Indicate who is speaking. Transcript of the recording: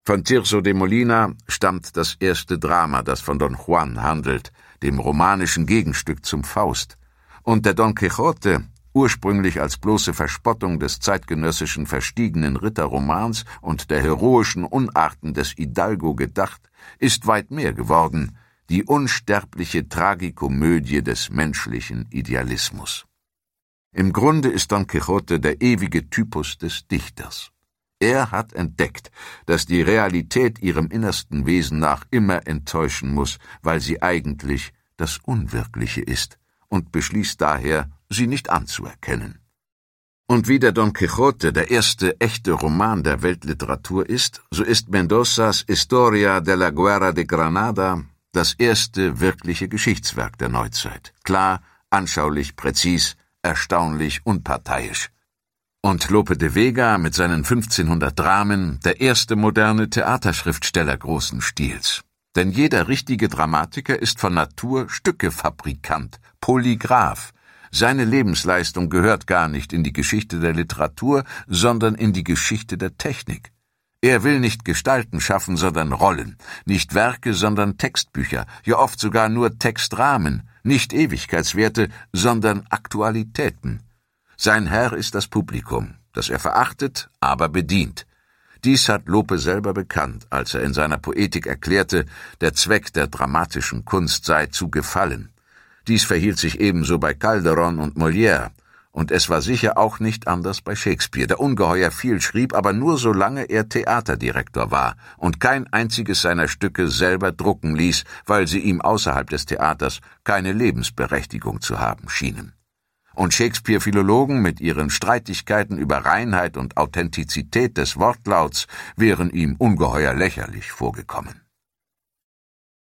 Speaker 1: Von Tirso de Molina stammt das erste Drama, das von Don Juan handelt, dem romanischen Gegenstück zum Faust. Und der Don Quixote, ursprünglich als bloße Verspottung des zeitgenössischen verstiegenen Ritterromans und der heroischen Unarten des Hidalgo gedacht, ist weit mehr geworden, die unsterbliche Tragikomödie des menschlichen Idealismus. Im Grunde ist Don Quixote der ewige Typus des Dichters. Er hat entdeckt, dass die Realität ihrem innersten Wesen nach immer enttäuschen muss, weil sie eigentlich das Unwirkliche ist, und beschließt daher, sie nicht anzuerkennen. Und wie der Don Quixote der erste echte Roman der Weltliteratur ist, so ist Mendozas Historia de la Guerra de Granada das erste wirkliche Geschichtswerk der Neuzeit. Klar, anschaulich, präzis, erstaunlich unparteiisch. Und Lope de Vega mit seinen 1500 Dramen der erste moderne Theaterschriftsteller großen Stils. Denn jeder richtige Dramatiker ist von Natur Stückefabrikant, Polygraph. Seine Lebensleistung gehört gar nicht in die Geschichte der Literatur, sondern in die Geschichte der Technik. Er will nicht Gestalten schaffen, sondern Rollen, nicht Werke, sondern Textbücher, ja oft sogar nur Textrahmen, nicht Ewigkeitswerte, sondern Aktualitäten. Sein Herr ist das Publikum, das er verachtet, aber bedient. Dies hat Lope selber bekannt, als er in seiner Poetik erklärte, der Zweck der dramatischen Kunst sei zu gefallen. Dies verhielt sich ebenso bei Calderon und Molière, und es war sicher auch nicht anders bei Shakespeare, der ungeheuer viel schrieb, aber nur solange er Theaterdirektor war und kein einziges seiner Stücke selber drucken ließ, weil sie ihm außerhalb des Theaters keine Lebensberechtigung zu haben schienen. Und Shakespeare-Philologen mit ihren Streitigkeiten über Reinheit und Authentizität des Wortlauts wären ihm ungeheuer lächerlich vorgekommen.